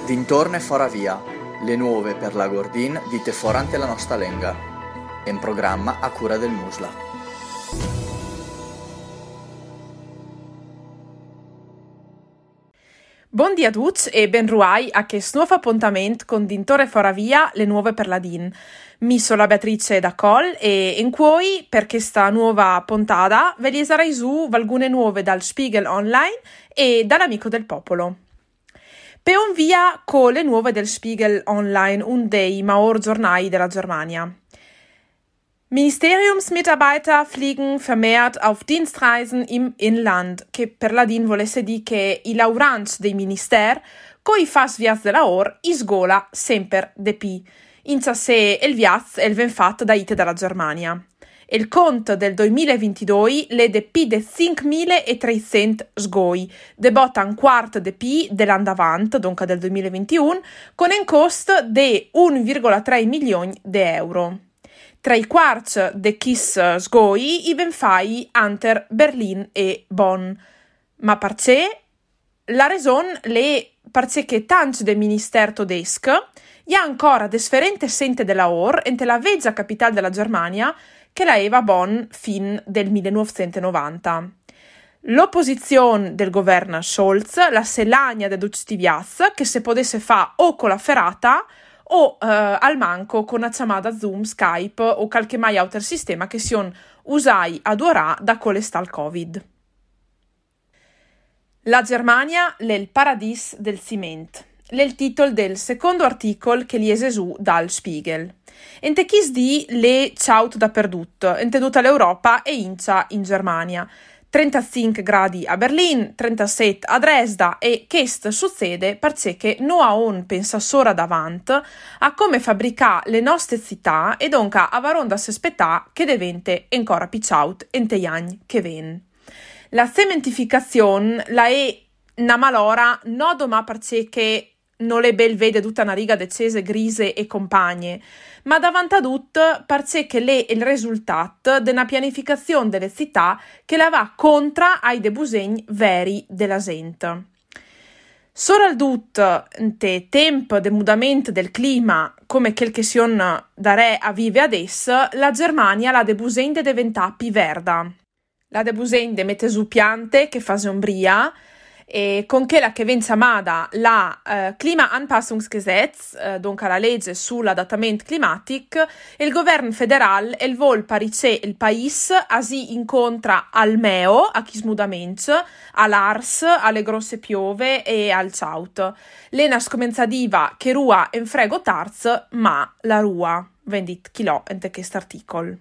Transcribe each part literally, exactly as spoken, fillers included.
Dintorne fora via, le nuove per la Gordin dite forante la nostra lenga. In programma a cura del Musla. Buondì a tutti e ben ruai a questo nuovo appuntamento con Dintore fora via, le nuove per la Din. Mi sono Beatrice da Col e in cui per questa nuova puntata ve li sarai su alcune nuove dal Spiegel Online e dall'Amico del Popolo. Peon via con le nuove del Spiegel Online, un dei maor giornali della Germania. Ministeriumsmitarbeiter fliegen vermehrt auf Dienstreisen im Inland, che per la Din volesse dire che i lauranti dei ministeri, coi fas viaz della or, isgola sempre de pi, inza se il viaz el ven fatto da ite dalla Germania. Il conto del duemilaventidue le de pi de cinquemilatrecento sgoi, de botta un quarto de pi dell'andavant, dunque del duemilaventuno, con un costo de uno virgola tre milioni di euro. Tra i quarti de chis sgoi i ben fai Anter, Berlin e Bonn. Ma perché? La ragione le perché che tanti del ministero tedesco hi ha ancora desferente sente della or ente la veggia capitale della Germania che la eva Bonn fin del millenovecentonovanta. L'opposizione del governo Scholz, la selagna de tutti viaz, che se potesse fa o con la ferrata o eh, al manco con una chiamata Zoom, Skype o qualche mai altro sistema che sion usai ad ora da colesta al Covid. La Germania l'è il paradis del ciment. L'è il titolo del secondo articolo che liese su dal Spiegel. Ente chis di le ciaut dappertutto, ente tutta l'Europa e incia in Germania. trentacinque gradi a Berlino, trentasette a Dresda e questo succede perché non ha un pensa solo davanti a come fabbricare le nostre città e dunque a varonda si aspetta che diventi ancora più ciaut ente gli anni che ven. La cementificazione la è una malora non doma perché non le bel vede tutta una riga decese grise e compagne, ma davanti a tutto perché le è il risultato di una pianificazione delle città che la va contro ai debusegni veri della gente. Soprattutto in tempo di mutamento del clima, come quel che si da re a vive adesso, la Germania la debusegni de diventa più verda. La debusegni de mette su piante che fa ombria, e con che la che viene chiamata la eh, Klimaanpassungsgesetz, eh, dunque la legge sull'adattamento climatico, il governo federale il vol parice il país asi incontra al meo, a chi smudamento, all'ars, alle grosse piove e al ciaut. L'ena scomenzadiva che rua en frego tarz, ma la rua, vendit chilò ente quest'articolo.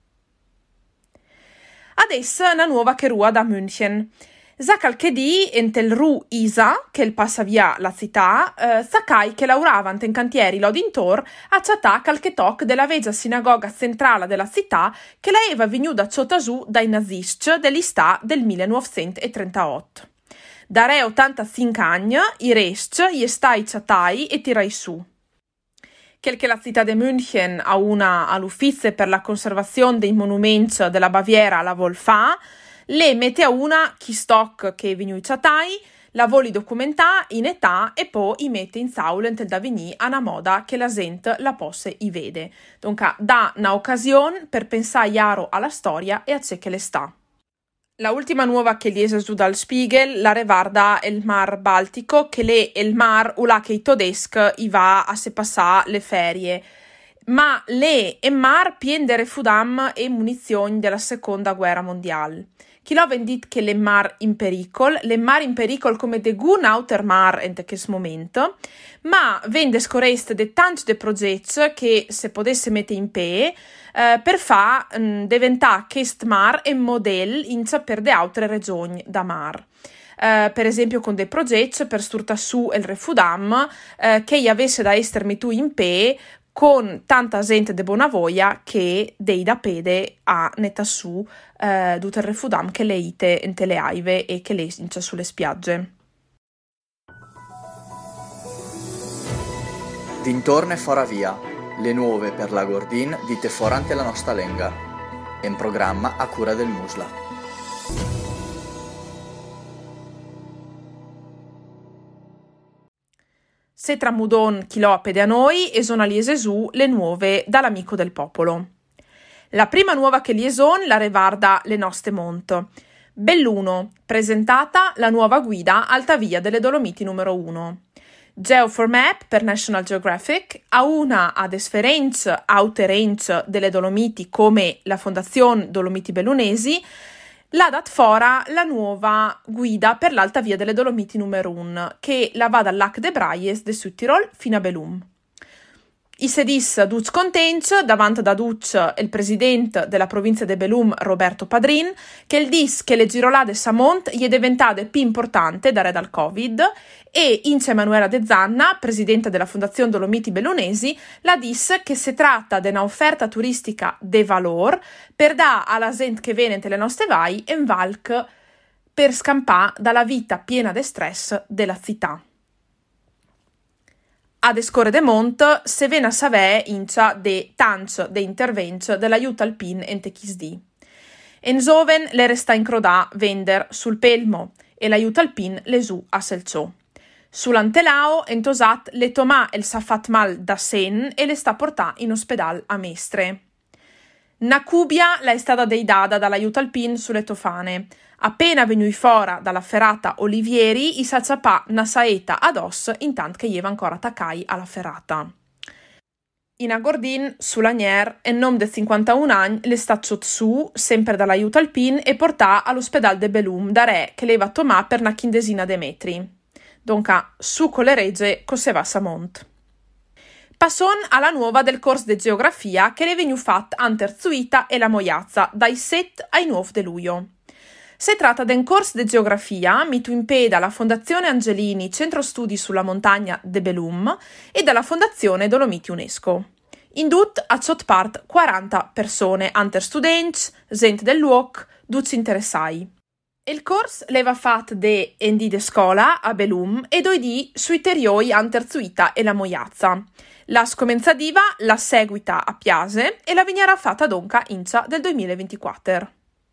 Adesso una nuova che rua da München. Sa qualche dì entel Ru Isa, che il passa via la città, eh, sacai che lauravant in cantieri l'odintor a città qualche toc della veggia sinagoga centrale della città che la eva venuta ciotasù dai nazisti dell'istà del millenovecentotrentotto. Da re ottantacinque anni, i rest gli stai ciatai e tirai su. Quel che la città di München ha una all'ufficio per la conservazione dei monumenti della Baviera la vol fa, le mette a una chi stock che venu ciatai, la voli documentà in età e poi i mette in saula intel da venì a una moda che la gente la posse i vede. Dunque dà una occasione per pensare chiaro alla storia e a ciò che le sta. La ultima nuova che liese su dal Spiegel la revarda il Mar Baltico, che le il mar ula che i tedeschi i va a se passà le ferie. Ma le e mar pien de refudam e munizioni della seconda guerra mondiale. Chi lo vendit che le mar in pericol, le mar in pericol come de gun outer mar in questo momento, ma vende scorreste de tanti de progetti che se potesse mettere in pe eh, per fa mh, diventare quest mar un modello inza per de altre regioni da mar. Uh, per esempio con dei progetti per sturta su il refudam uh, che gli avesse da essere metu in pe con tanta gente de buona voglia che dei da pede a netta su eh, tutto il refudam che le ite in le aive e che le incia sulle spiagge. Dintorne fora via, le nuove per la Gordin dite forante la nostra lenga. In programma a cura del Musla. Se tramudon chilopede a noi e sono liese su le nuove dall'amico del popolo. La prima nuova che lieson la revarda le noste mont. Belluno, presentata la nuova guida Alta Via delle Dolomiti numero uno. Geo for Map per National Geographic, a una ad esferenze outer range delle Dolomiti come la Fondazione Dolomiti Bellunesi, l'ha dat fora la nuova guida per l'Alta Via delle Dolomiti numero uno, che la va dal Lac de Braies de Südtirol fino a Belum. I sedis Dutz Contenc, davanti da Dutz il presidente della provincia de Belum, Roberto Padrin, che il dis che le girolade Samont gli è diventate più importante da re dal Covid, e Ince Emanuela De Zanna, presidente della Fondazione Dolomiti Bellunesi, la dis che si tratta di un'offerta turistica de valor per dare alla gente che viene nelle nostre vai in valc per scampare dalla vita piena di stress della città. Ad Escore de Mont se ven a savè incia de tanch de intervench dell'aiuto alpin ente chisdi. En zoven le resta incrodà vender sul pelmo e l'aiuto alpin le su a Selciò. Sull'antelao entosat le tomà el safat mal da sen e le sta portà in ospedal a Mestre. Nacubia la è stata deidada dall'aiuto alpin sulle tofane. Appena venui fora dalla ferrata Olivieri, i s'acciappà una saetta ad os intant che jeva ancora taccai alla ferrata. In Agordin, sull'Agnier, en nom de cinquantaun anni, le sta ciot su, sempre dall'aiuto alpin, e portà all'ospedal de Belum, da re, che leva tomà per una quindesina de metri. Donca, su con le regge, coseva Samont. Passon alla nuova del corso de geografia che le veniu fat anterzuita e la moiazza, dai set ai nuov de luglio. Si tratta di un corso di geografia mitu in peda la Fondazione Angelini Centro Studi sulla Montagna de Belum e dalla Fondazione Dolomiti UNESCO. In tut a ciot part quaranta persone, anter students, gente del luoc, duci interessai. Il corso leva fat de endi de scola a Belum e doi di sui terioi anter zuita e la moiazza. La scomenzadiva la seguita a Piase e la vignera fatta donca incia del duemilaventiquattro.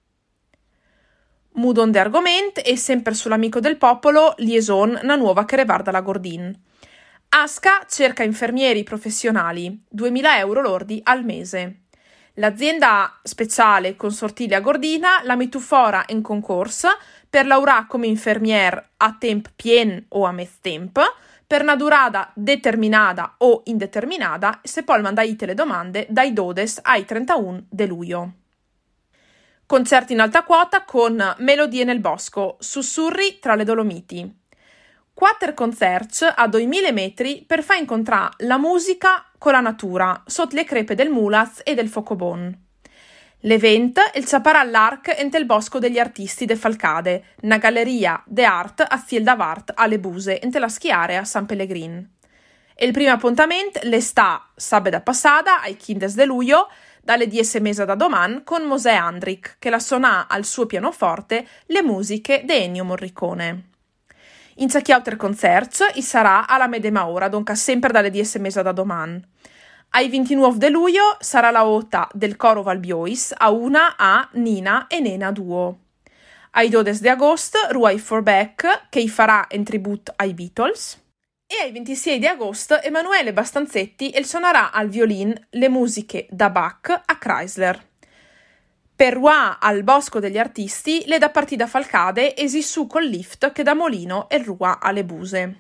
Mudon de argoment e sempre sull'amico del popolo lieson una nuova che revarda la Gordin. Asca cerca infermieri professionali, duemila euro lordi al mese. L'azienda speciale consortile a Gordina la mitu fora in concorso per lavorare come infermier a temp pien o a mez temp, per una durata determinata o indeterminata, se poi mandaite le domande dai dodici ai trentuno de luglio. Concerti in alta quota con Melodie nel bosco, sussurri tra le Dolomiti. Quattro concerti a duemila metri per far incontrare la musica con la natura, sotto le crepe del Mulaz e del Focobon. L'evento il saparà all'Arc ente il Bosco degli Artisti de Falcade, una galleria de art a Ciel d'Avart alle Buse ente la schiare a San Pellegrin. E il primo appuntamento le sta sabato passata ai quindici de luglio dalle dieci mesi da doman con Mosè Andric, che la suona al suo pianoforte le musiche di Ennio Morricone. In ciacchi altri concerti i sarà alla medesima ora, donca sempre dalle dieci mesi da doman. Ai ventinove de luglio sarà la ota del coro Valbiois a una a Nina e Nena duo. Ai dodici di agosto Ruai for Beck, che i farà in tributo ai Beatles. E ai ventisei di agosto Emanuele Bastanzetti el suonerà al violin le musiche da Bach a Chrysler. Per Rua al Bosco degli Artisti le da partita Falcade esi su col lift che da Molino e Rua alle Buse.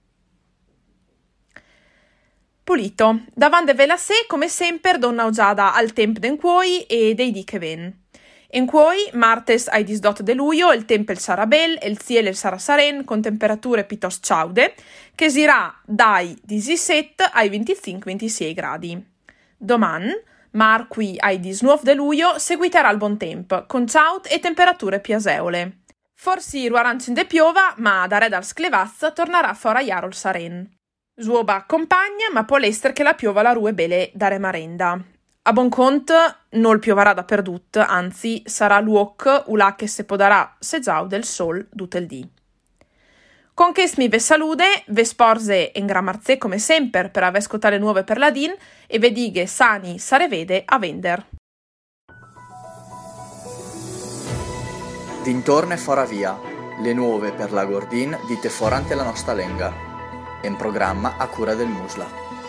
Pulito, davanti ve la sé come sempre donna Ogiada al temp den cuoi e dei di che ven. En cuoi, martes ai disdot de luglio, il tempo sarà bel, il cielo il sarà saren, con temperature piuttosto ciaude, che sirà dai diciassette ai venticinque ventisei gradi. Doman, marqui ai diciannove de luglio, seguiterà il buon tempo, con ciaut e temperature piaseole. Forsi ruarancin de piova, ma da re dal sclevaz tornerà fora iaro il saren. Zuoba accompagna, ma può l'ester che la piova la rue bele da re marenda. A bon conto non piovarà dappertutto, anzi sarà l'uoc ulà che se podarà se già del sol tutto il dì. Con che mi ve salude, ve sporse in gran marzè come sempre per aver scotale nuove per ladin e ve dighe sani sare vede a vender. Dintorno e fora via, le nuove per la Gordin dite forante la nostra lenga. in programma a cura del Musla.